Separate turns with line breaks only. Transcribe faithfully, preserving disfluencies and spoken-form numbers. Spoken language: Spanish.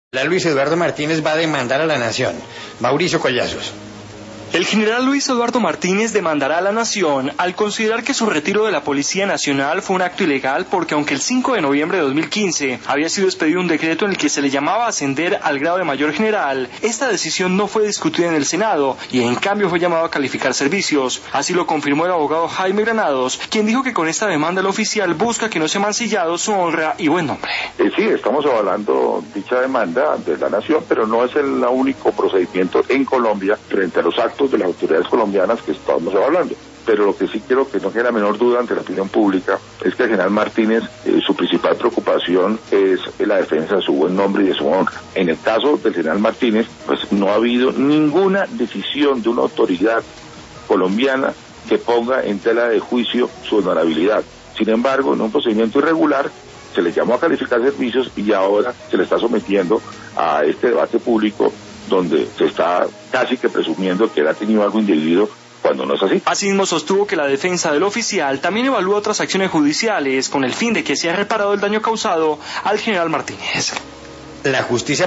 La Luis Eduardo Martínez va a demandar a la Nación. Mauricio Collazos.
El general Luis Eduardo Martínez demandará a la Nación al considerar que su retiro de la Policía Nacional fue un acto ilegal porque aunque el cinco de noviembre de dos mil quince había sido expedido un decreto en el que se le llamaba a ascender al grado de mayor general, esta decisión no fue discutida en el Senado y en cambio fue llamado a calificar servicios. Así lo confirmó el abogado Jaime Granados, quien dijo que con esta demanda el oficial busca que no sea mancillado su honra y buen nombre.
Eh, sí, estamos avalando dicha demanda de la Nación, pero no es el único procedimiento en Colombia frente a los actos de las autoridades colombianas que estamos hablando. Pero lo que sí quiero que no quede la menor duda ante la opinión pública es que el general Martínez, eh, su principal preocupación es la defensa de su buen nombre y de su honra. En el caso del general Martínez, pues no ha habido ninguna decisión de una autoridad colombiana que ponga en tela de juicio su honorabilidad. Sin embargo, en un procedimiento irregular se le llamó a calificar servicios y ahora se le está sometiendo a este debate público donde se está casi que presumiendo que él ha tenido algo indebido cuando no es así.
Asimismo sostuvo que la defensa del oficial también evalúa otras acciones judiciales con el fin de que sea reparado el daño causado al general Martínez.
La justicia